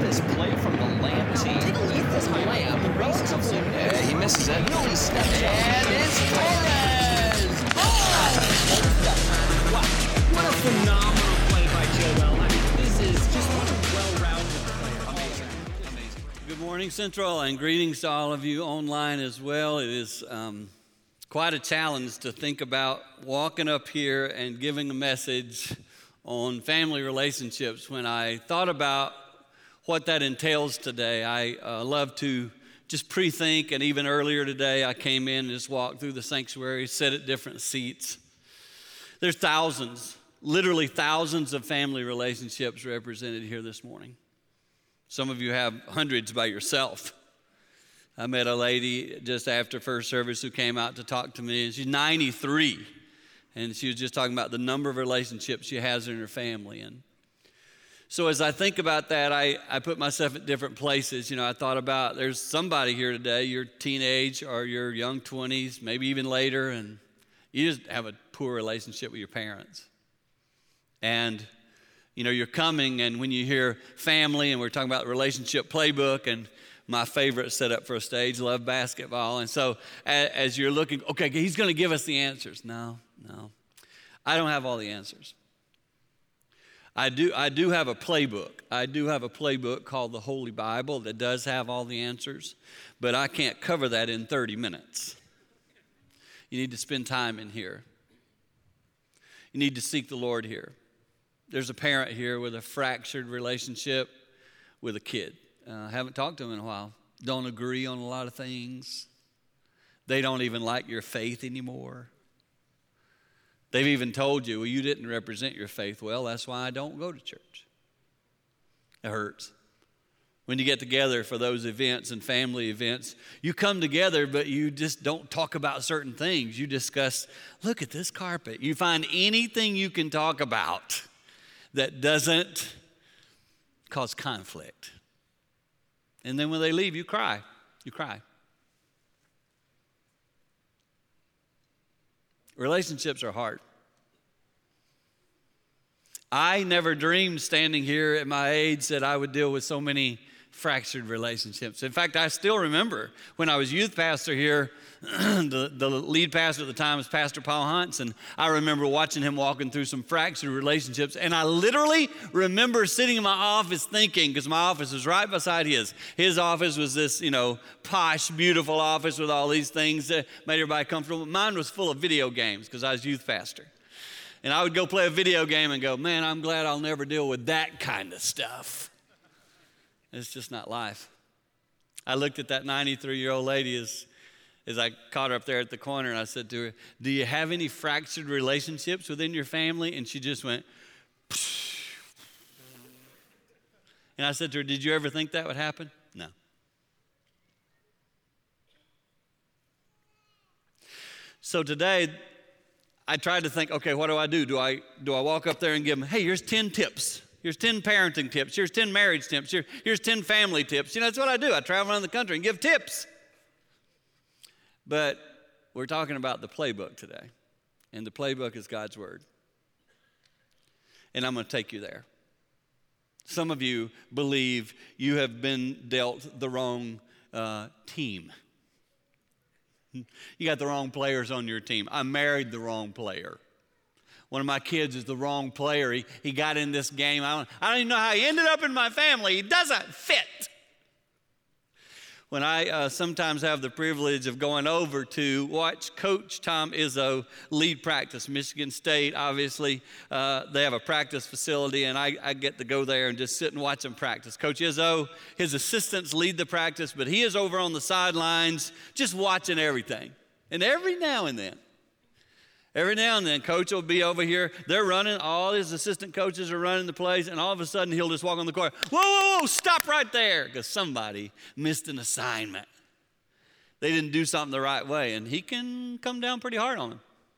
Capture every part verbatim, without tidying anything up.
this play from the Lamb team. Take a look at this Lamb. The race comes in. Yeah, he misses it. Really steps up. And it's Torres! Oh! Wow. What a phenomenal play by Joel. I mean, this is just what a well-rounded player. Amazing. Amazing. Good morning, Central, and greetings to all of you online as well. It is um, quite a challenge to think about walking up here and giving a message on family relationships. When I thought about what that entails today, I uh, love to just pre-think, and even earlier today I came in and just walked through the sanctuary, sat at different seats. There's thousands, literally thousands of family relationships represented here this morning. Some of you have hundreds by yourself. I met a lady just after first service who came out to talk to me, and she's ninety-three. And she was just talking about the number of relationships she has in her family. And so as I think about that, I, I put myself at different places. You know, I thought about there's somebody here today, your teenage or your young twenties, maybe even later, and you just have a poor relationship with your parents. And, you know, you're coming, and when you hear family, and we're talking about the relationship playbook, and my favorite setup for a stage, love basketball. And so as, as you're looking, okay, he's going to give us the answers. No. No, I don't have all the answers. I do, I do have a playbook. I do have a playbook called the Holy Bible that does have all the answers, but I can't cover that in thirty minutes. You need to spend time in here. You need to seek the Lord here. There's a parent here with a fractured relationship with a kid. I uh, haven't talked to them in a while. Don't agree on a lot of things. They don't even like your faith anymore. They've even told you, well, you didn't represent your faith well. That's why I don't go to church. It hurts. When you get together for those events and family events, you come together, but you just don't talk about certain things. You discuss, look at this carpet. You find anything you can talk about that doesn't cause conflict. And then when they leave, you cry. You cry. Relationships are hard. I never dreamed standing here at my age that I would deal with so many fractured relationships. In fact, I still remember when I was youth pastor here, the, the lead pastor at the time was Pastor Paul Huntz, and I remember watching him walking through some fractured relationships, and I literally remember sitting in my office thinking, because my office was right beside his. His office was this, you know, posh, beautiful office with all these things that made everybody comfortable. Mine was full of video games because I was youth pastor. And I would go play a video game and go, man, I'm glad I'll never deal with that kind of stuff. It's just not life. I looked at that ninety-three-year-old lady as, as I caught her up there at the corner, and I said to her, do you have any fractured relationships within your family? And she just went, psh. And I said to her, did you ever think that would happen? No. So today, I tried to think, okay, what do I do? Do I do I walk up there and give them, hey, here's ten tips. Here's ten parenting tips. Here's ten marriage tips. Here, here's ten family tips. You know, that's what I do. I travel around the country and give tips. But we're talking about the playbook today. And the playbook is God's Word. And I'm going to take you there. Some of you believe you have been dealt the wrong uh, team. You got the wrong players on your team. I married the wrong player. One of my kids is the wrong player. He, he got in this game. I don't, I don't even know how he ended up in my family. He doesn't fit. When I uh, sometimes have the privilege of going over to watch Coach Tom Izzo lead practice, Michigan State, obviously, uh, they have a practice facility, and I, I get to go there and just sit and watch them practice. Coach Izzo, his assistants lead the practice, but he is over on the sidelines just watching everything. And every now and then, Every now and then, coach will be over here. They're running. All his assistant coaches are running the plays, and all of a sudden, he'll just walk on the court. Whoa, whoa, whoa, stop right there, because somebody missed an assignment. They didn't do something the right way, and he can come down pretty hard on them.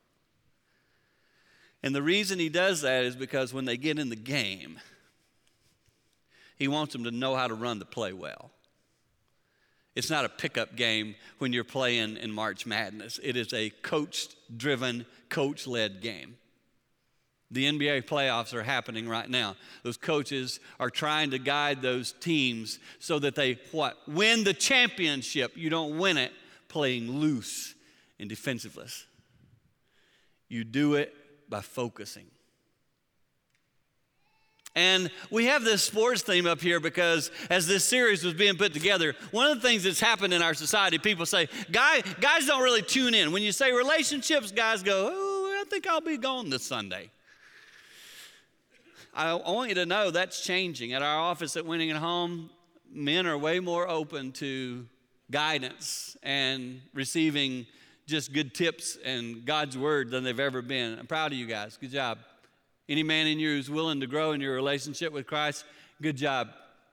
And the reason he does that is because when they get in the game, he wants them to know how to run the play well. It's not a pickup game when you're playing in March Madness. It is a coach-driven, coach-led game. The N B A playoffs are happening right now. Those coaches are trying to guide those teams so that they, what? Win the championship. You don't win it playing loose and defensiveless. You do it by focusing. And we have this sports theme up here because as this series was being put together, one of the things that's happened in our society, people say, Guy, guys don't really tune in. When you say relationships, guys go, oh, I think I'll be gone this Sunday. I, I want you to know that's changing. At our office at Winning at Home, men are way more open to guidance and receiving just good tips and God's word than they've ever been. I'm proud of you guys. Good job. Any man in you who's willing to grow in your relationship with Christ, good job.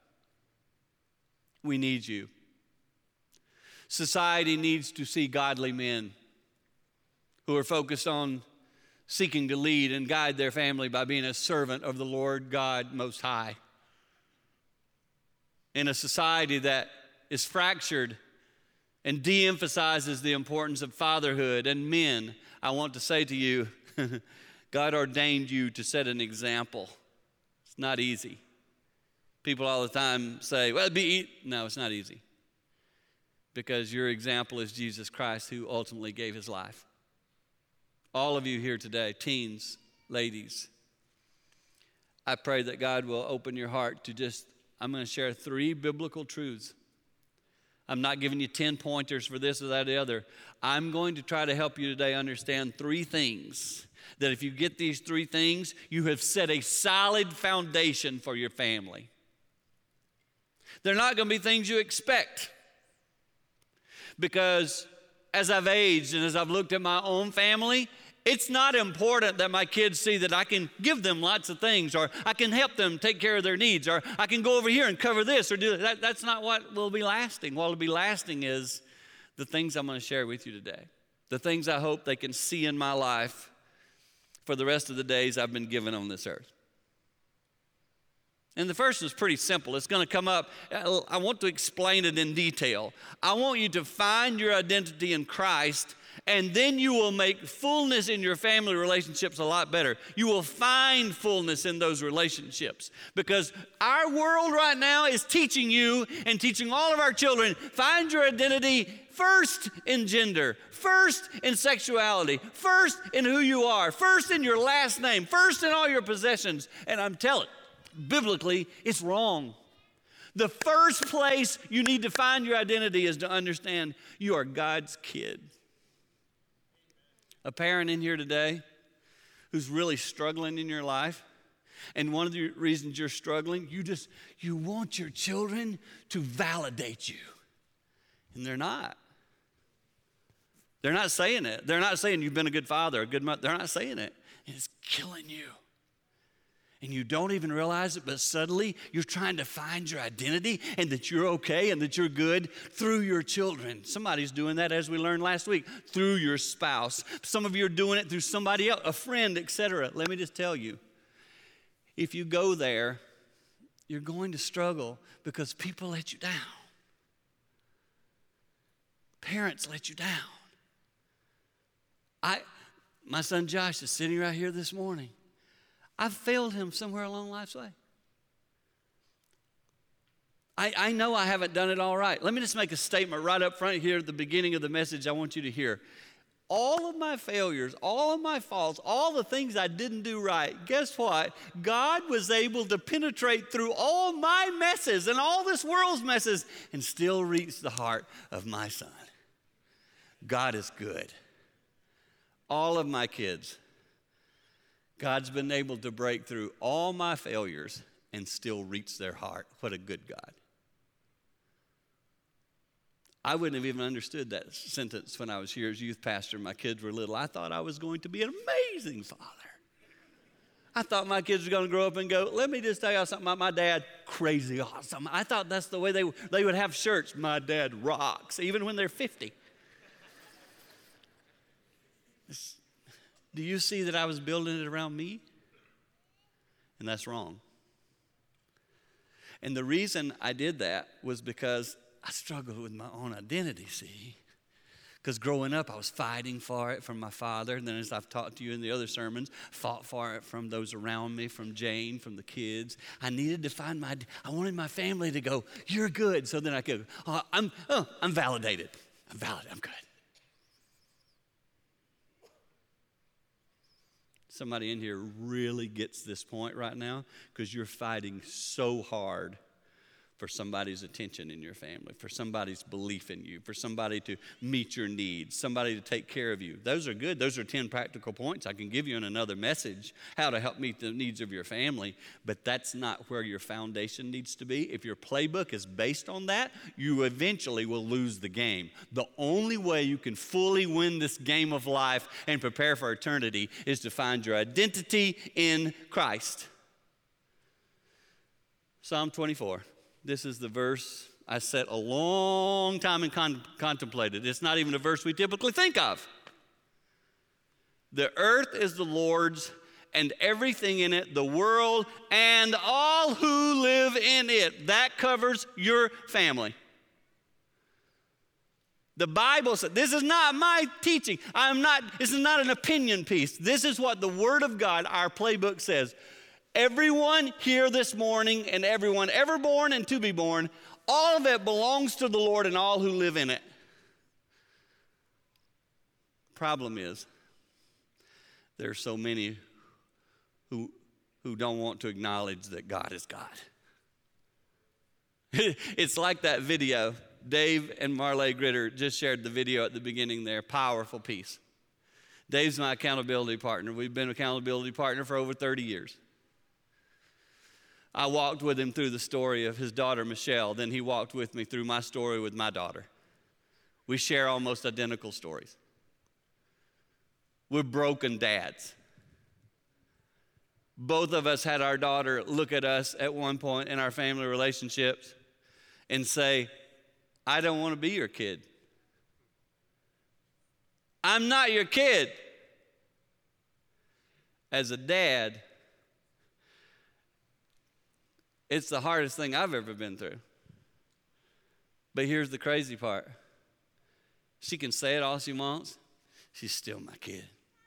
We need you. Society needs to see godly men who are focused on seeking to lead and guide their family by being a servant of the Lord God Most High. In a society that is fractured and de-emphasizes the importance of fatherhood and men, I want to say to you, God ordained you to set an example. It's not easy. People all the time say, well, it'd be easy. No, it's not easy. Because your example is Jesus Christ, who ultimately gave his life. All of you here today, teens, ladies, I pray that God will open your heart to just, I'm going to share three biblical truths. I'm not giving you ten pointers for this or that or the other. I'm going to try to help you today understand three things that if you get these three things, you have set a solid foundation for your family. They're not going to be things you expect. Because as I've aged and as I've looked at my own family, it's not important that my kids see that I can give them lots of things, or I can help them take care of their needs, or I can go over here and cover this or do that. That's not what will be lasting. What will be lasting is the things I'm going to share with you today. The things I hope they can see in my life for the rest of the days I've been given on this earth. And the first is pretty simple. It's going to come up. I want to explain it in detail. I want you to find your identity in Christ, and then you will make fullness in your family relationships a lot better. You will find fullness in those relationships, because our world right now is teaching you and teaching all of our children, find your identity first in gender, first in sexuality, first in who you are, first in your last name, first in all your possessions. And I'm telling you, biblically, it's wrong. The first place you need to find your identity is to understand you are God's kid. A parent in here today who's really struggling in your life, and one of the reasons you're struggling, you just, you want your children to validate you. And they're not. They're not saying it. They're not saying you've been a good father, a good mother. They're not saying it. And it's killing you. And you don't even realize it, but suddenly you're trying to find your identity and that you're okay and that you're good through your children. Somebody's doing that, as we learned last week, through your spouse. Some of you are doing it through somebody else, a friend, et cetera. Let me just tell you, if you go there, you're going to struggle because people let you down. Parents let you down. I, my son Josh is sitting right here this morning. I've failed him somewhere along life's way. I, I know I haven't done it all right. Let me just make a statement right up front here at the beginning of the message I want you to hear. All of my failures, all of my faults, all the things I didn't do right, guess what? God was able to penetrate through all my messes and all this world's messes and still reach the heart of my son. God is good. All of my kids, God's been able to break through all my failures and still reach their heart. What a good God. I wouldn't have even understood that sentence when I was here as youth pastor. My kids were little. I thought I was going to be an amazing father. I thought my kids were going to grow up and go, let me just tell you something about my dad, crazy awesome. I thought that's the way they, they would have shirts. My dad rocks, even when they're fifty. Do you see that I was building it around me? And that's wrong. And the reason I did that was because I struggled with my own identity, see? Because growing up, I was fighting for it from my father. And then as I've talked to you in the other sermons, fought for it from those around me, from Jane, from the kids. I needed to find my, I wanted my family to go, you're good. So then I could, oh, I'm, oh, I'm validated. I'm valid, I'm good. Somebody in here really gets this point right now because you're fighting so hard for somebody's attention in your family, for somebody's belief in you, for somebody to meet your needs, somebody to take care of you. Those are good. Those are ten practical points I can give you in another message, how to help meet the needs of your family, but that's not where your foundation needs to be. If your playbook is based on that, you eventually will lose the game. The only way you can fully win this game of life and prepare for eternity is to find your identity in Christ. Psalm twenty-four. This is the verse I sat a long time and con- contemplated. It's not even a verse we typically think of. The earth is the Lord's and everything in it, the world and all who live in it. That covers your family. The Bible says, this is not my teaching. I'm not, this is not an opinion piece. This is what the Word of God, our playbook, says. Everyone here this morning and everyone ever born and to be born, all of it belongs to the Lord and all who live in it. Problem is, there are so many who, who don't want to acknowledge that God is God. It's like that video. Dave and Marley Gritter just shared the video at the beginning there. Powerful piece. Dave's my accountability partner. We've been accountability partner for over thirty years. I walked with him through the story of his daughter, Michelle. Then he walked with me through my story with my daughter. We share almost identical stories. We're broken dads. Both of us had our daughter look at us at one point in our family relationships and say, I don't want to be your kid. I'm not your kid. As a dad, it's the hardest thing I've ever been through. But here's the crazy part. She can say it all she wants. She's still my kid.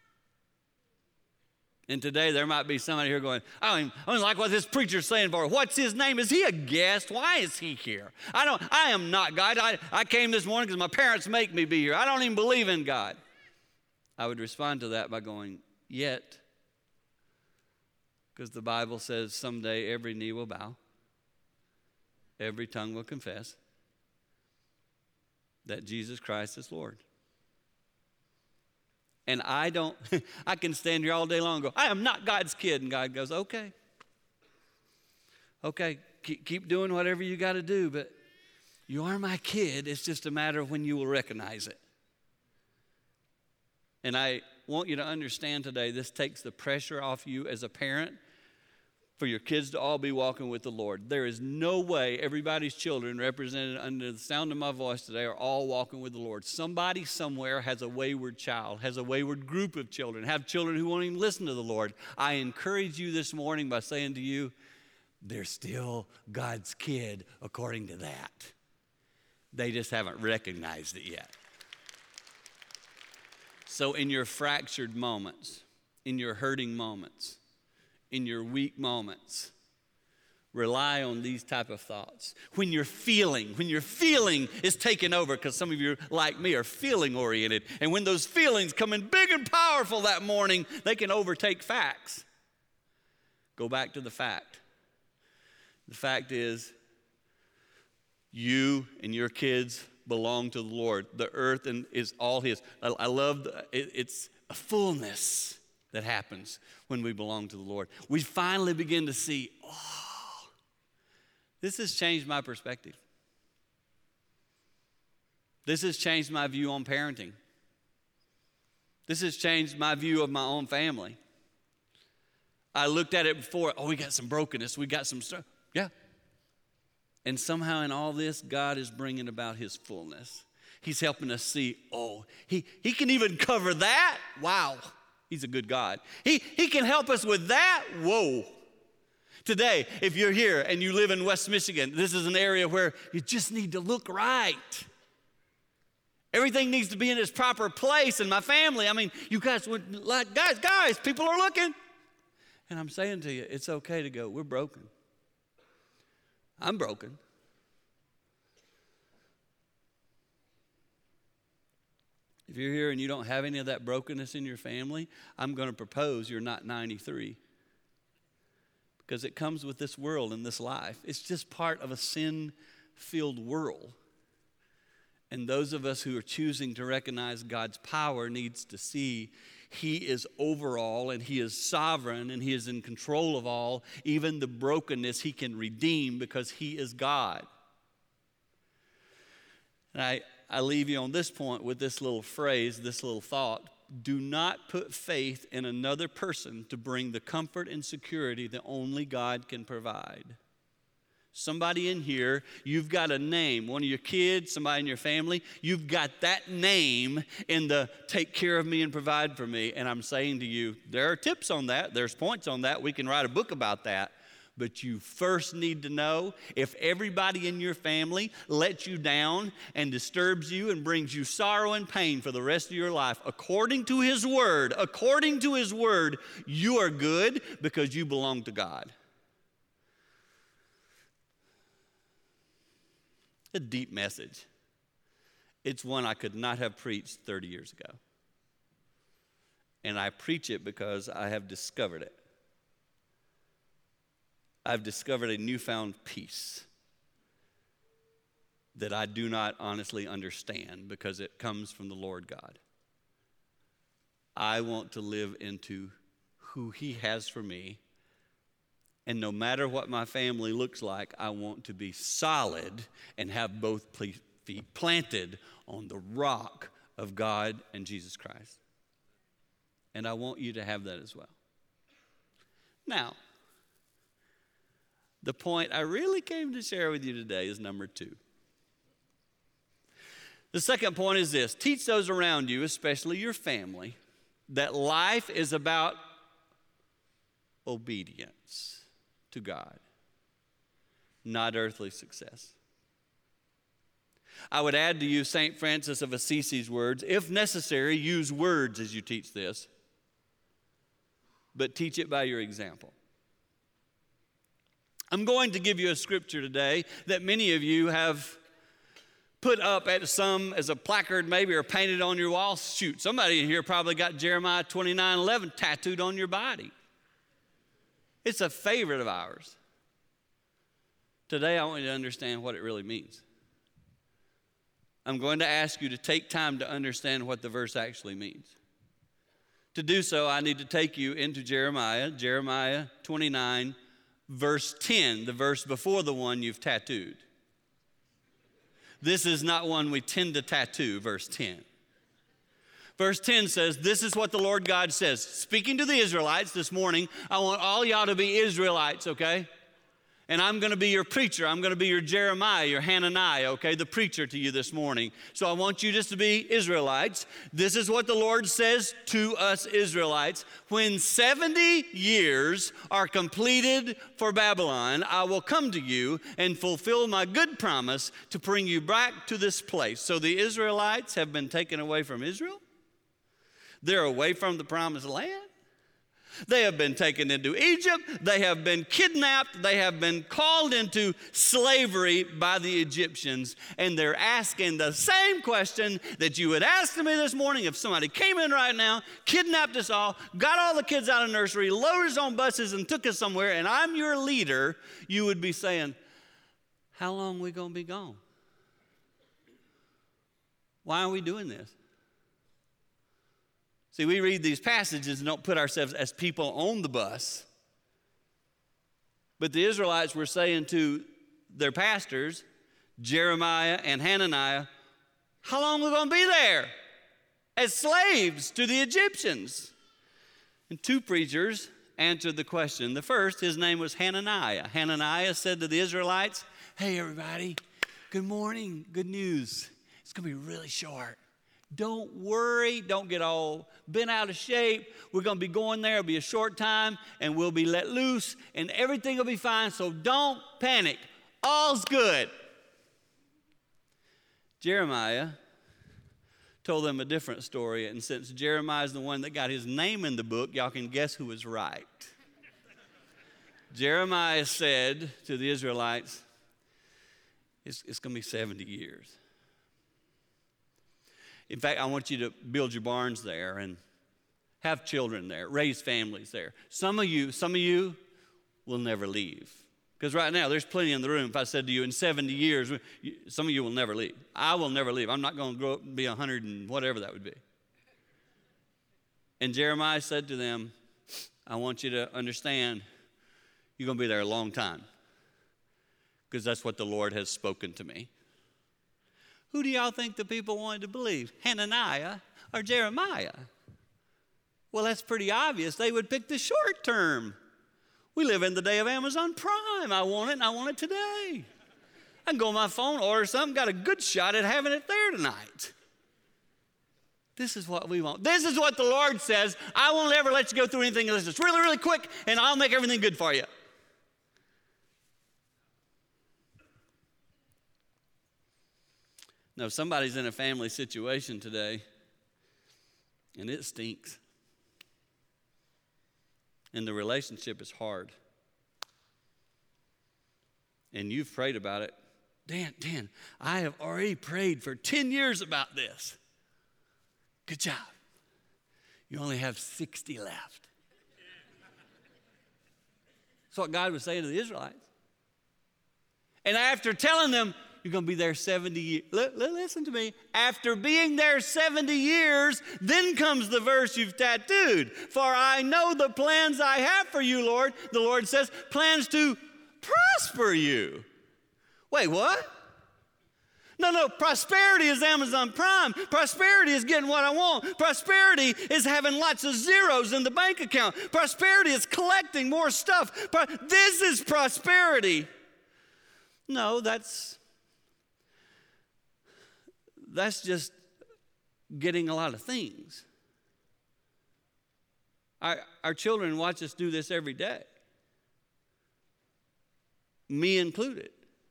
And today there might be somebody here going, I don't, even, I don't like what this preacher's saying for her. What's his name? Is he a guest? Why is he here? I don't. I am not God. I, I came this morning because my parents make me be here. I don't even believe in God. I would respond to that by going, yet. Because the Bible says someday every knee will bow, every tongue will confess that Jesus Christ is Lord. And I don't, I can stand here all day long and go, I am not God's kid. And God goes, okay. Okay, keep, keep doing whatever you got to do, but you are my kid. It's just a matter of when you will recognize it. And I want you to understand today, this takes the pressure off you as a parent for your kids to all be walking with the Lord. There is no way everybody's children represented under the sound of my voice today are all walking with the Lord. Somebody somewhere has a wayward child, has a wayward group of children, have children who won't even listen to the Lord. I encourage you this morning by saying to you, they're still God's kid according to that. They just haven't recognized it yet. So in your fractured moments, in your hurting moments, in your weak moments, rely on these type of thoughts. When you're feeling, when your feeling is taken over, because some of you, like me, are feeling oriented, and when those feelings come in big and powerful that morning, they can overtake facts. Go back to the fact. The fact is, you and your kids belong to the Lord. The earth and is all His. I, I love the, it, it's a fullness that happens when we belong to the Lord. We finally begin to see, oh, this has changed my perspective. This has changed my view on parenting. This has changed my view of my own family. I looked at it before, oh, we got some brokenness, we got some stuff. Yeah. And somehow in all this, God is bringing about His fullness. He's helping us see, oh, he, he can even cover that? Wow. He's a good God. He, he can help us with that? Whoa. Today, if you're here and you live in West Michigan, this is an area where you just need to look right. Everything needs to be in its proper place in my family. I mean, you guys would like, guys, guys, people are looking. And I'm saying to you, it's okay to go, we're broken. I'm broken. If you're here and you don't have any of that brokenness in your family, I'm going to propose you're not ninety-three. Because it comes with this world and this life. It's just part of a sin-filled world. And those of us who are choosing to recognize God's power needs to see He is over all and He is sovereign and He is in control of all. Even the brokenness He can redeem because He is God. And I, I leave you on this point with this little phrase, this little thought. Do not put faith in another person to bring the comfort and security that only God can provide. Somebody in here, you've got a name. One of your kids, somebody in your family, you've got that name in the take care of me and provide for me. And I'm saying to you, there are tips on that. There's points on that. We can write a book about that. But you first need to know if everybody in your family lets you down and disturbs you and brings you sorrow and pain for the rest of your life, according to His word, according to His word, you are good because you belong to God. A deep message. It's one I could not have preached thirty years ago. And I preach it because I have discovered it. I've discovered a newfound peace that I do not honestly understand because it comes from the Lord God. I want to live into who He has for me. And no matter what my family looks like, I want to be solid and have both feet planted on the rock of God and Jesus Christ. And I want you to have that as well. Now, the point I really came to share with you today is number two. The second point is this: teach those around you, especially your family, that life is about obedience to God, not earthly success. I would add to you Saint Francis of Assisi's words: if necessary, use words as you teach this, but teach it by your example. I'm going to give you a scripture today that many of you have put up at some as a placard maybe or painted on your wall. Shoot, somebody in here probably got Jeremiah twenty-nine eleven tattooed on your body. It's a favorite of ours. Today I want you to understand what it really means. I'm going to ask you to take time to understand what the verse actually means. To do so, I need to take you into Jeremiah, Jeremiah twenty-nine, verse ten, the verse before the one you've tattooed. This is not one we tend to tattoo, verse ten. Verse ten says, this is what the Lord God says. Speaking to the Israelites this morning, I want all y'all to be Israelites, okay? And I'm going to be your preacher. I'm going to be your Jeremiah, your Hananiah, okay, the preacher to you this morning. So I want you just to be Israelites. This is what the Lord says to us Israelites. When seventy years are completed for Babylon, I will come to you and fulfill my good promise to bring you back to this place. So the Israelites have been taken away from Israel. They're away from the promised land. They have been taken into Egypt. They have been kidnapped. They have been called into slavery by the Egyptians. And they're asking the same question that you would ask to me this morning if somebody came in right now, kidnapped us all, got all the kids out of nursery, loaded us on buses and took us somewhere, and I'm your leader. You would be saying, how long are we going to be gone? Why are we doing this? See, we read these passages and don't put ourselves as people on the bus. But the Israelites were saying to their pastors, Jeremiah and Hananiah, how long are we going to be there as slaves to the Egyptians? And two preachers answered the question. The first, his name was Hananiah. Hananiah said to the Israelites, hey, everybody, good morning, good news. It's going to be really short. Don't worry. Don't get all bent out of shape. We're going to be going there. It'll be a short time, and we'll be let loose, and everything will be fine, so don't panic. All's good. Jeremiah told them a different story. And since Jeremiah is the one that got his name in the book, y'all can guess who was right. Jeremiah said to the Israelites, it's, it's going to be seventy years. In fact, I want you to build your barns there and have children there, raise families there. Some of you, some of you will never leave. Because right now, there's plenty in the room. If I said to you, in seventy years, some of you will never leave. I will never leave. I'm not going to grow up and be one hundred and whatever that would be. And Jeremiah said to them, I want you to understand, you're going to be there a long time. Because that's what the Lord has spoken to me. Who do y'all think the people wanted to believe? Hananiah or Jeremiah? Well, that's pretty obvious. They would pick the short term. We live in the day of Amazon Prime. I want it, and I want it today. I can go on my phone, order something, got a good shot at having it there tonight. This is what we want. This is what the Lord says. I won't ever let you go through anything unless it's really, really quick, and I'll make everything good for you. Now, somebody's in a family situation today, and it stinks. And the relationship is hard. And you've prayed about it. Dan, Dan, I have already prayed for ten years about this. Good job. You only have sixty left. That's what God was saying to the Israelites. And after telling them, you're going to be there seventy years. L- listen to me. After being there seventy years, then comes the verse you've tattooed. For I know the plans I have for you, Lord. The Lord says, plans to prosper you. Wait, what? No, no, prosperity is Amazon Prime. Prosperity is getting what I want. Prosperity is having lots of zeros in the bank account. Prosperity is collecting more stuff. Pro- this is prosperity. No, that's... That's just getting a lot of things. Our, our children watch us do this every day. Me included.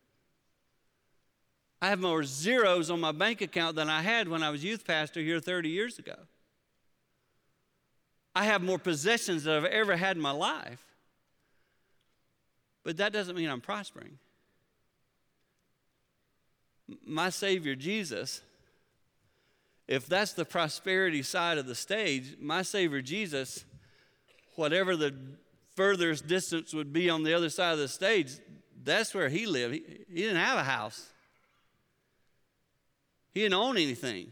I have more zeros on my bank account than I had when I was youth pastor here thirty years ago. I have more possessions than I've ever had in my life. But that doesn't mean I'm prospering. My Savior Jesus, if that's the prosperity side of the stage, my Savior Jesus, whatever the furthest distance would be on the other side of the stage, that's where he lived. He, he didn't have a house. He didn't own anything.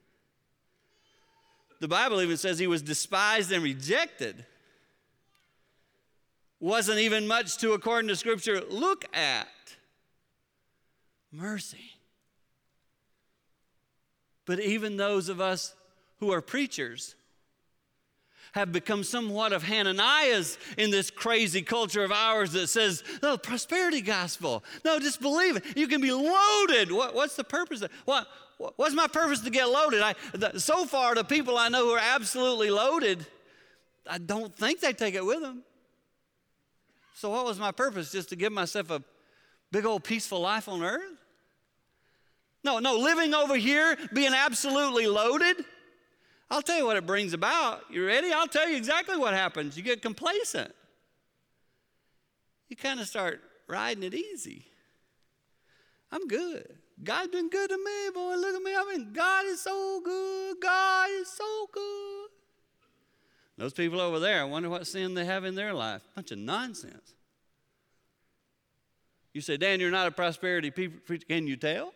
The Bible even says he was despised and rejected. Wasn't even much to, according to Scripture, look at. Mercy. But even those of us who are preachers have become somewhat of Hananiahs in this crazy culture of ours that says, no, prosperity gospel. No, just believe it. You can be loaded. What, what's the purpose? Of, what, what's my purpose to get loaded? I, the, so far, the people I know who are absolutely loaded, I don't think they take it with them. So what was my purpose? Just to give myself a big old peaceful life on earth? No, no, living over here, being absolutely loaded, I'll tell you what it brings about. You ready? I'll tell you exactly what happens. You get complacent. You kind of start riding it easy. I'm good. God's been good to me, boy. Look at me. I mean, God is so good. God is so good. Those people over there, I wonder what sin they have in their life. Bunch of nonsense. You say, Dan, you're not a prosperity preacher. Can you tell?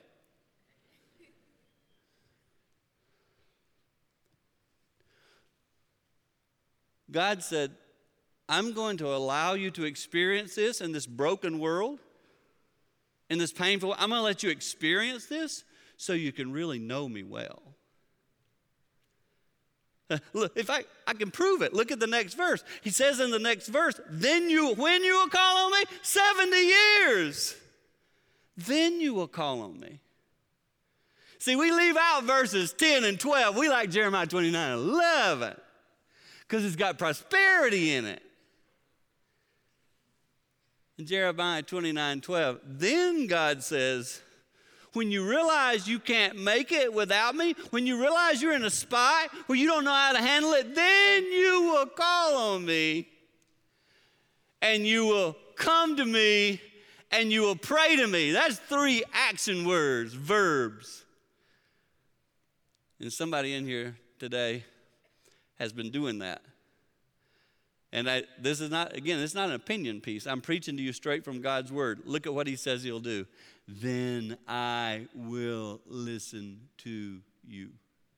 God said, I'm going to allow you to experience this in this broken world, in this painful, I'm going to let you experience this so you can really know me well. Uh, look, if I, I can prove it. Look at the next verse. He says in the next verse, then you, when you will call on me, seventy years. Then you will call on me. See, we leave out verses ten and twelve. We like Jeremiah twenty-nine, eleven. Because it's got prosperity in it. In Jeremiah twenty-nine, twelve, then God says, when you realize you can't make it without me, when you realize you're in a spot where you don't know how to handle it, then you will call on me and you will come to me and you will pray to me. That's three action words, verbs. And somebody in here today has been doing that. And I, this is not, again, this is not an opinion piece. I'm preaching to you straight from God's word. Look at what he says he'll do. Then I will listen to you.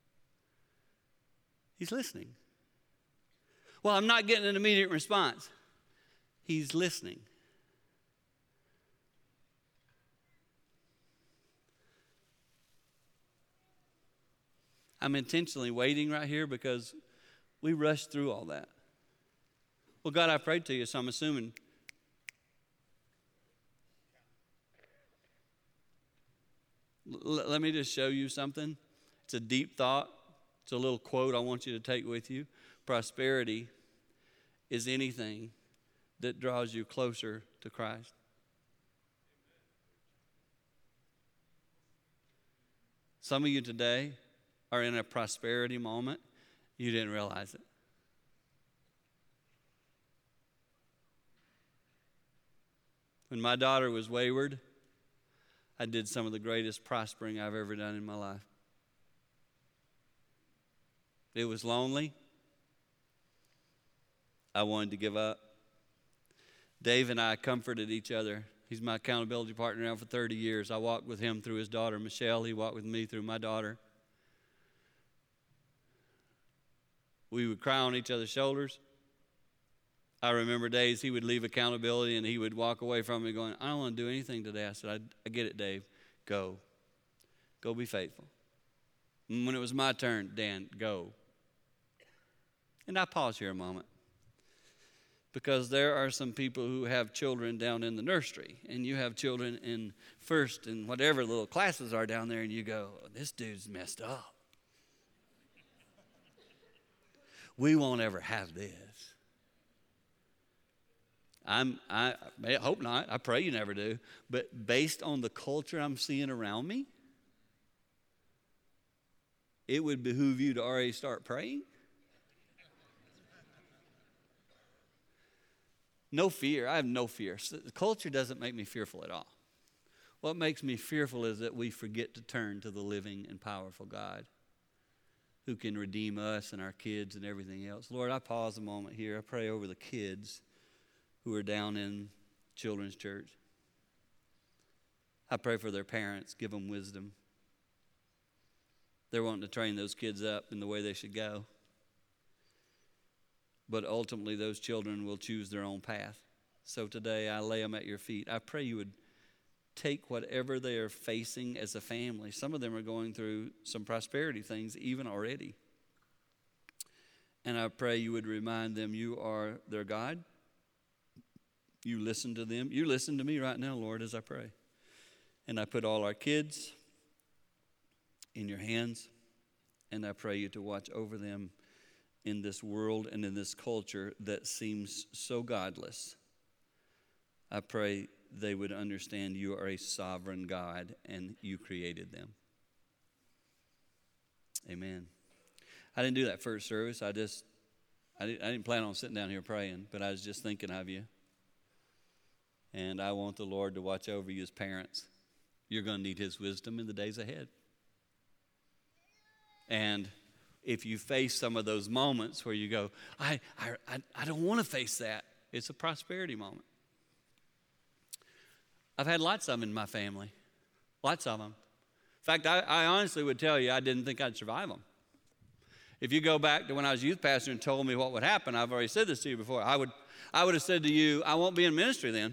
He's listening. Well, I'm not getting an immediate response. He's listening. I'm intentionally waiting right here because we rushed through all that. Well, God, I prayed to you, so I'm assuming. L- let me just show you something. It's a deep thought. It's a little quote I want you to take with you. Prosperity is anything that draws you closer to Christ. Some of you today are in a prosperity moment. You didn't realize it. When my daughter was wayward, I did some of the greatest prospering I've ever done in my life. It was lonely. I wanted to give up. Dave and I comforted each other. He's my accountability partner now for thirty years. I walked with him through his daughter, Michelle. He walked with me through my daughter. We would cry on each other's shoulders. I remember days he would leave accountability and he would walk away from me going, I don't want to do anything today. I said, I, I get it, Dave. Go. Go be faithful. And when it was my turn, Dan, go. And I pause here a moment because there are some people who have children down in the nursery and you have children in first and whatever little classes are down there and you go, this dude's messed up. We won't ever have this. I'm, I, I hope not. I pray you never do. But based on the culture I'm seeing around me, it would behoove you to already start praying. No fear. I have no fear. The culture doesn't make me fearful at all. What makes me fearful is that we forget to turn to the living and powerful God who can redeem us and our kids and everything else. Lord, I pause a moment here. I pray over the kids who are down in children's church. I pray for their parents. Give them wisdom. They're wanting to train those kids up in the way they should go. But ultimately, those children will choose their own path. So today, I lay them at your feet. I pray you would take whatever they are facing as a family. Some of them are going through some prosperity things even already. And I pray you would remind them you are their God. You listen to them. You listen to me right now, Lord, as I pray. And I put all our kids in your hands. And I pray you to watch over them in this world and in this culture that seems so godless. I pray they would understand you are a sovereign God and you created them. Amen. I didn't do that first service. I just, I didn't, I didn't plan on sitting down here praying, but I was just thinking of you. And I want the Lord to watch over you as parents. You're going to need his wisdom in the days ahead. And if you face some of those moments where you go, I, I, I don't want to face that, it's a prosperity moment. I've had lots of them in my family, lots of them. In fact, I, I honestly would tell you I didn't think I'd survive them. If you go back to when I was youth pastor and told me what would happen, I've already said this to you before, I would, I would have said to you, I won't be in ministry then.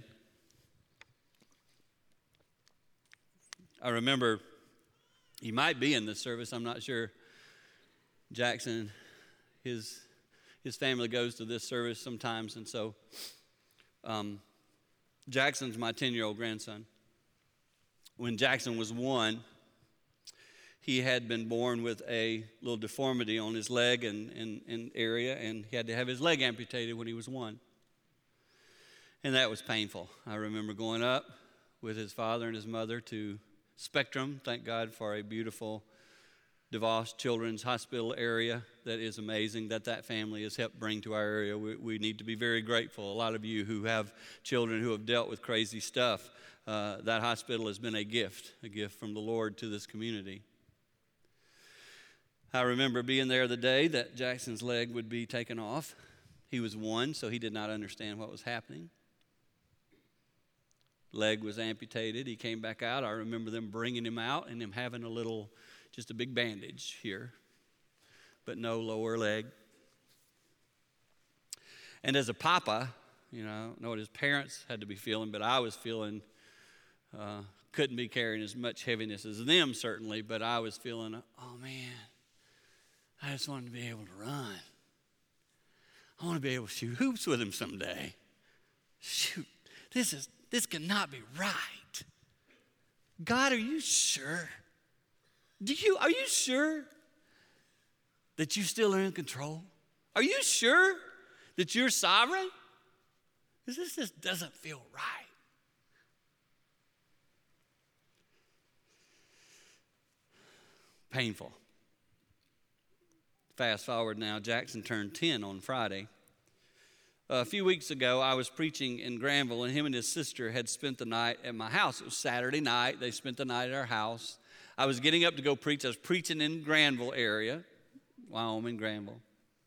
I remember, he might be in this service, I'm not sure. Jackson, his his family goes to this service sometimes, and so um, Jackson's my ten-year-old grandson. When Jackson was one, he had been born with a little deformity on his leg and, and, and area, and he had to have his leg amputated when he was one. And that was painful. I remember going up with his father and his mother to Spectrum, thank God for a beautiful DeVos Children's Hospital area that is amazing that that family has helped bring to our area. We, we need to be very grateful. A lot of you who have children who have dealt with crazy stuff, uh, that hospital has been a gift, a gift from the Lord to this community. I remember being there the day that Jackson's leg would be taken off. He was one, so he did not understand what was happening. Leg was amputated. He came back out. I remember them bringing him out and him having a little, just a big bandage here, but no lower leg. And as a papa, you know, I don't know what his parents had to be feeling, but I was feeling, uh, couldn't be carrying as much heaviness as them certainly, but I was feeling, oh man, I just wanted to be able to run. I want to be able to shoot hoops with him someday. Shoot, this is this cannot be right. God, are you sure? Do you are you sure that you still are in control? Are you sure that you're sovereign? Because this just doesn't feel right. Painful. Fast forward now, Jackson turned ten on Friday. Uh, a few weeks ago, I was preaching in Granville, and him and his sister had spent the night at my house. It was Saturday night. They spent the night at our house. I was getting up to go preach. I was preaching in Granville area, Wyoming, Granville.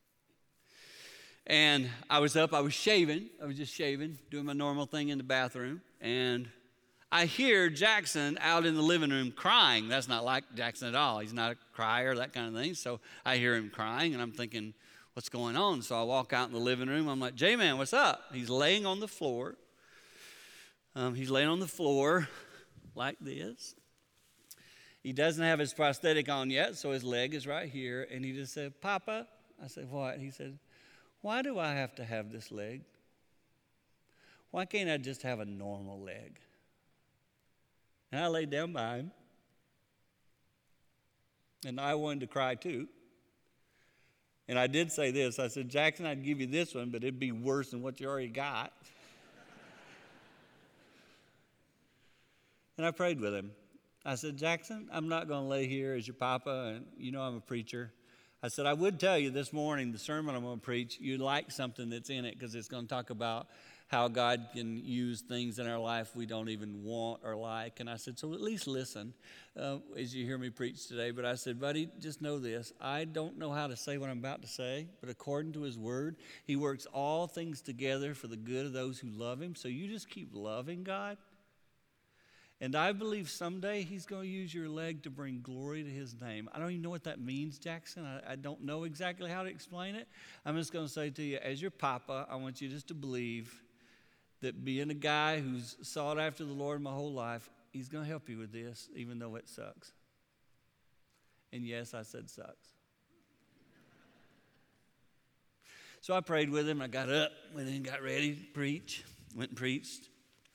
And I was up. I was shaving. I was just shaving, doing my normal thing in the bathroom. And I hear Jackson out in the living room crying. That's not like Jackson at all. He's not a crier, that kind of thing. So I hear him crying, and I'm thinking, what's going on? So I walk out in the living room. I'm like, J-Man, what's up? He's laying on the floor. Um, he's laying on the floor like this. He doesn't have his prosthetic on yet, so his leg is right here. And he just said, Papa. I said, what? He said, why do I have to have this leg? Why can't I just have a normal leg? And I laid down by him. And I wanted to cry too. And I did say this. I said, Jackson, I'd give you this one, but it'd be worse than what you already got. And I prayed with him. I said, Jackson, I'm not going to lay here as your papa, and you know I'm a preacher. I said, I would tell you this morning, the sermon I'm going to preach, you'd like something that's in it because it's going to talk about how God can use things in our life we don't even want or like. And I said, so at least listen uh, as you hear me preach today. But I said, buddy, just know this. I don't know how to say what I'm about to say, but according to his word, he works all things together for the good of those who love him. So you just keep loving God. And I believe someday he's going to use your leg to bring glory to his name. I don't even know what that means, Jackson. I, I don't know exactly how to explain it. I'm just going to say to you, as your papa, I want you just to believe that being a guy who's sought after the Lord my whole life, he's going to help you with this, even though it sucks. And yes, I said sucks. So I prayed with him. I got up, went in, got ready to preach, went and preached.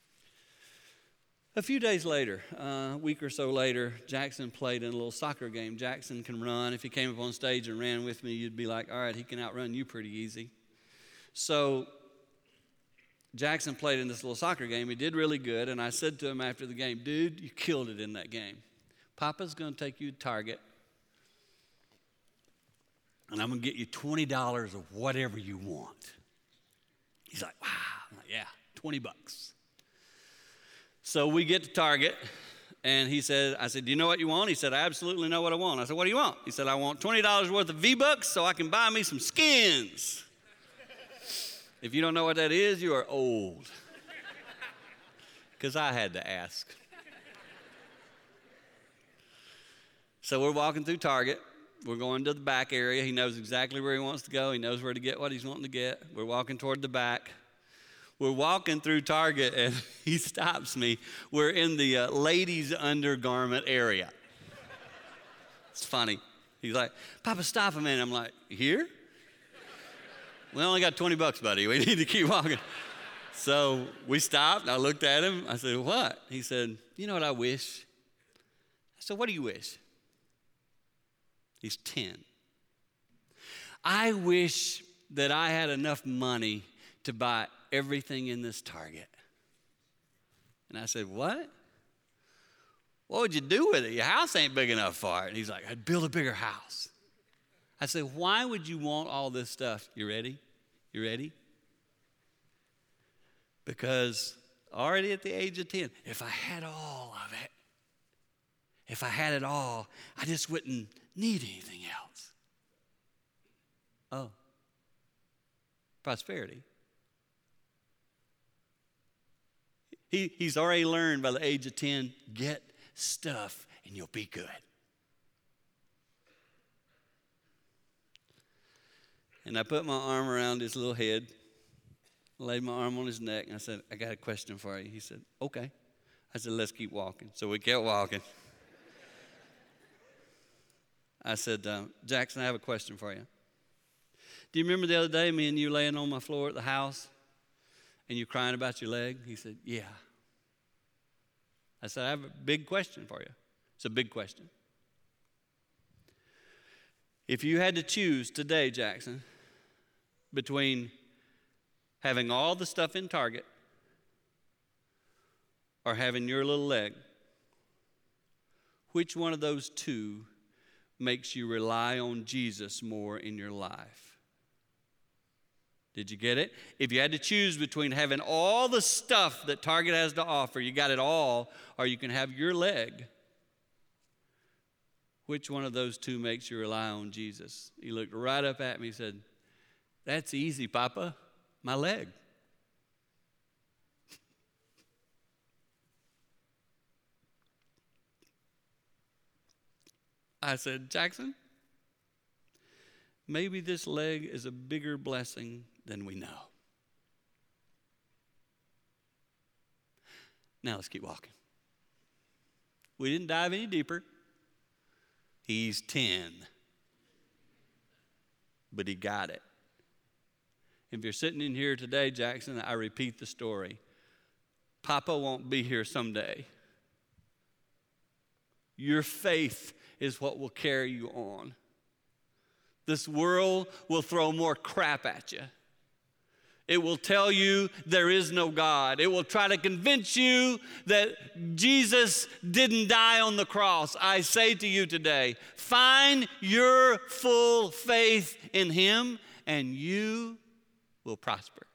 A few days later, uh, a week or so later, Jackson played in a little soccer game. Jackson can run. If he came up on stage and ran with me, you'd be like, all right, he can outrun you pretty easy. So Jackson played in this little soccer game. He did really good, and I said to him after the game, dude, you killed it in that game. Papa's going to take you to Target, and I'm going to get you twenty dollars of whatever you want. He's like, wow. I'm like, yeah, twenty bucks. So we get to Target, and he said, I said, do you know what you want? He said, I absolutely know what I want. I said, what do you want? He said, I want twenty dollars worth of V-Bucks so I can buy me some skins. If you don't know what that is, you are old. Because I had to ask. So we're walking through Target. We're going to the back area. He knows exactly where he wants to go. He knows where to get what he's wanting to get. We're walking toward the back. We're walking through Target, and he stops me. We're in the uh, ladies' undergarment area. It's funny. He's like, Papa, stop a minute. I'm like, here? We only got twenty bucks, buddy. We need to keep walking. So we stopped. I looked at him. I said, what? He said, you know what I wish? I said, what do you wish? He's ten. I wish that I had enough money to buy everything in this Target. And I said, what? what would you do with it? Your house ain't big enough for it. And he's like, I'd build a bigger house. I said, why would you want all this stuff? You ready? You ready? Because already at the age of ten, if I had all of it, if I had it all, I just wouldn't need anything else. Oh, prosperity. He, he's already learned by the age of ten, get stuff and you'll be good. And I put my arm around his little head, laid my arm on his neck, and I said, I got a question for you. He said, okay. I said, let's keep walking. So we kept walking. I said, uh, Jackson, I have a question for you. Do you remember the other day me and you laying on my floor at the house and you crying about your leg? He said, yeah. I said, I have a big question for you. It's a big question. If you had to choose today, Jackson, between having all the stuff in Target or having your little leg, which one of those two makes you rely on Jesus more in your life? Did you get it? If you had to choose between having all the stuff that Target has to offer, you got it all, or you can have your leg, which one of those two makes you rely on Jesus? He looked right up at me and said, that's easy, Papa, my leg. I said, Jackson, maybe this leg is a bigger blessing than we know. Now let's keep walking. We didn't dive any deeper. He's ten. But he got it. If you're sitting in here today, Jackson, I repeat the story. Papa won't be here someday. Your faith is what will carry you on. This world will throw more crap at you. It will tell you there is no God. It will try to convince you that Jesus didn't die on the cross. I say to you today, find your full faith in him and you will prosper.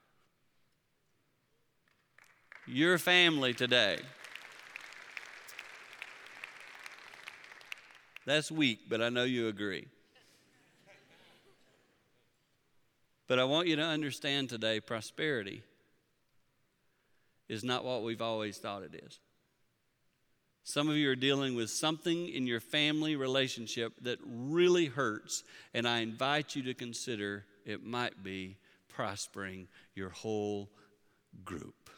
Your family today. That's weak, but I know you agree. But I want you to understand today, prosperity is not what we've always thought it is. Some of you are dealing with something in your family relationship that really hurts, and I invite you to consider it might be prospering your whole group.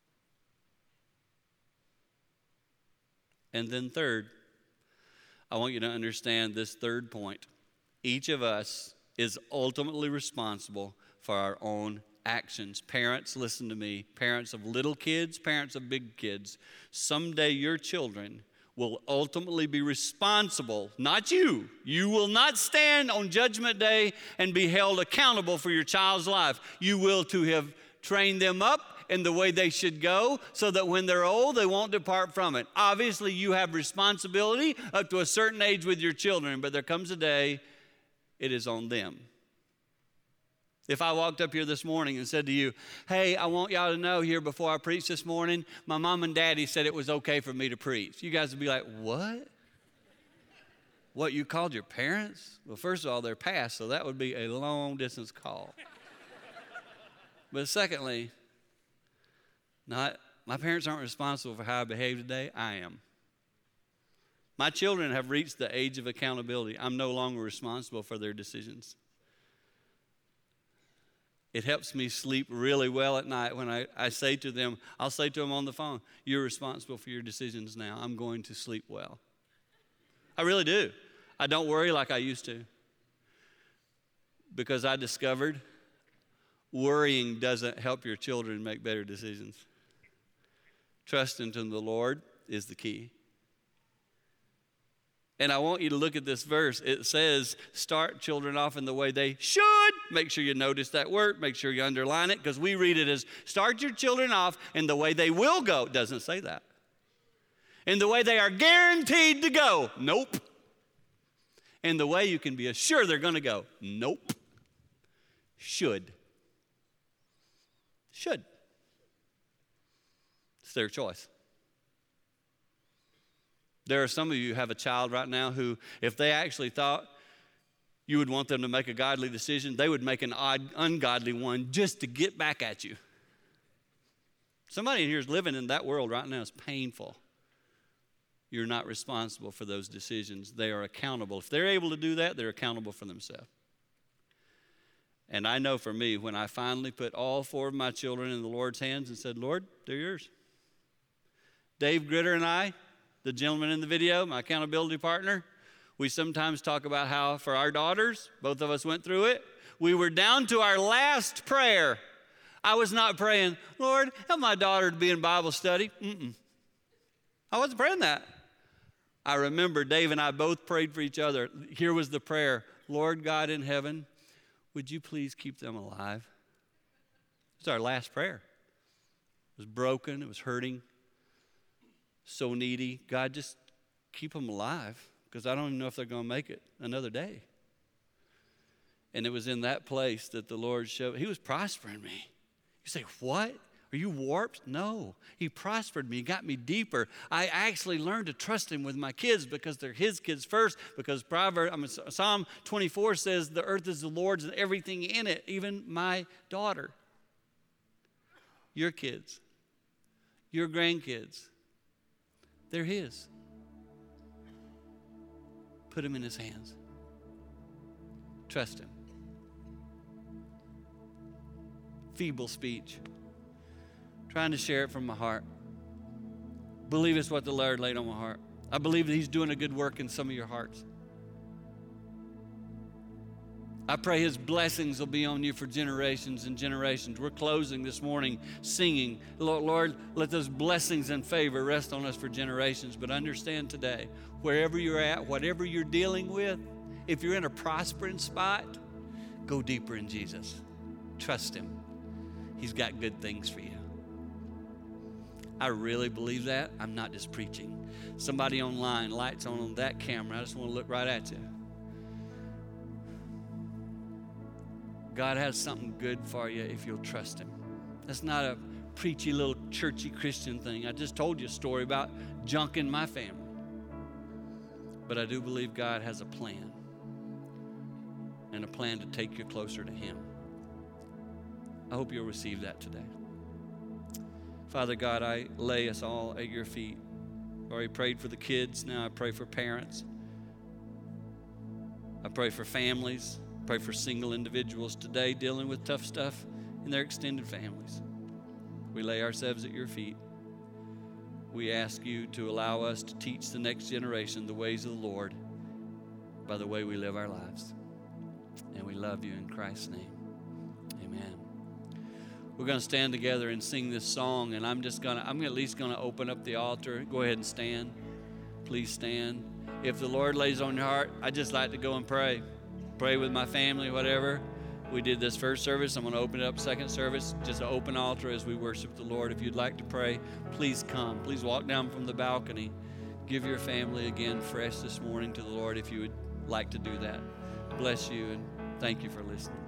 And then third, I want you to understand this third point. Each of us is ultimately responsible for our own actions. Parents, listen to me. Parents of little kids, parents of big kids. Someday your children will ultimately be responsible, not you. You will not stand on Judgment Day and be held accountable for your child's life. You will to have trained them up in the way they should go so that when they're old, they won't depart from it. Obviously, you have responsibility up to a certain age with your children, but there comes a day it is on them. If I walked up here this morning and said to you, hey, I want y'all to know here before I preach this morning, my mom and daddy said it was okay for me to preach. You guys would be like, what? What, you called your parents? Well, first of all, they're past, so that would be a long distance call. But secondly, not my parents aren't responsible for how I behave today. I am. My children have reached the age of accountability. I'm no longer responsible for their decisions. It helps me sleep really well at night when I, I say to them, I'll say to them on the phone, you're responsible for your decisions now. I'm going to sleep well. I really do. I don't worry like I used to. Because I discovered worrying doesn't help your children make better decisions. Trusting in the Lord is the key. And I want you to look at this verse. It says, start children off in the way they should. Make sure you notice that word. Make sure you underline it, because we read it as start your children off in the way they will go. It doesn't say that. In the way they are guaranteed to go? Nope. In the way you can be assured they're going to go? Nope. Should. Should. It's their choice. There are some of you who have a child right now who, if they actually thought you would want them to make a godly decision, they would make an odd, ungodly one just to get back at you. Somebody in here is living in that world right now. It's painful. You're not responsible for those decisions. They are accountable. If they're able to do that, they're accountable for themselves. And I know for me, when I finally put all four of my children in the Lord's hands and said, Lord, they're yours. Dave Gritter and I, the gentleman in the video, my accountability partner, we sometimes talk about how for our daughters, both of us went through it, we were down to our last prayer. I was not praying, Lord, help my daughter to be in Bible study. Mm-mm. I wasn't praying that. I remember Dave and I both prayed for each other. Here was the prayer, Lord God in heaven, would you please keep them alive? It was our last prayer. It was broken. It was hurting. So needy. God, just keep them alive because I don't even know if they're going to make it another day. And it was in that place that the Lord showed. He was prospering me. You say, what? Are you warped? No. He prospered me. He got me deeper. I actually learned to trust him with my kids because they're his kids first. Because Proverbs, I mean, Psalm twenty-four says the earth is the Lord's and everything in it, even my daughter. Your kids, your grandkids, they're his. Put them in his hands. Trust him. Feeble speech. Trying to share it from my heart. Believe it's what the Lord laid on my heart. I believe that he's doing a good work in some of your hearts. I pray his blessings will be on you for generations and generations. We're closing this morning singing, Lord, Lord, let those blessings and favor rest on us for generations. But understand today, wherever you're at, whatever you're dealing with, if you're in a prospering spot, go deeper in Jesus. Trust him. He's got good things for you. I really believe that. I'm not just preaching. Somebody online, lights on on that camera. I just want to look right at you. God has something good for you if you'll trust him. That's not a preachy little churchy Christian thing. I just told you a story about junk in my family. But I do believe God has a plan. And a plan to take you closer to him. I hope you'll receive that today. Father God, I lay us all at your feet. I already prayed for the kids. Now I pray for parents. I pray for families. I pray for single individuals today dealing with tough stuff in their extended families. We lay ourselves at your feet. We ask you to allow us to teach the next generation the ways of the Lord by the way we live our lives. And we love you in Christ's name. Amen. We're going to stand together and sing this song, and I'm just going to, I'm at least going to open up the altar. Go ahead and stand. Please stand. If the Lord lays on your heart, I'd just like to go and pray. Pray with my family, whatever. We did this first service. I'm going to open it up second service. Just an open altar as we worship the Lord. If you'd like to pray, please come. Please walk down from the balcony. Give your family again fresh this morning to the Lord if you would like to do that. Bless you, and thank you for listening.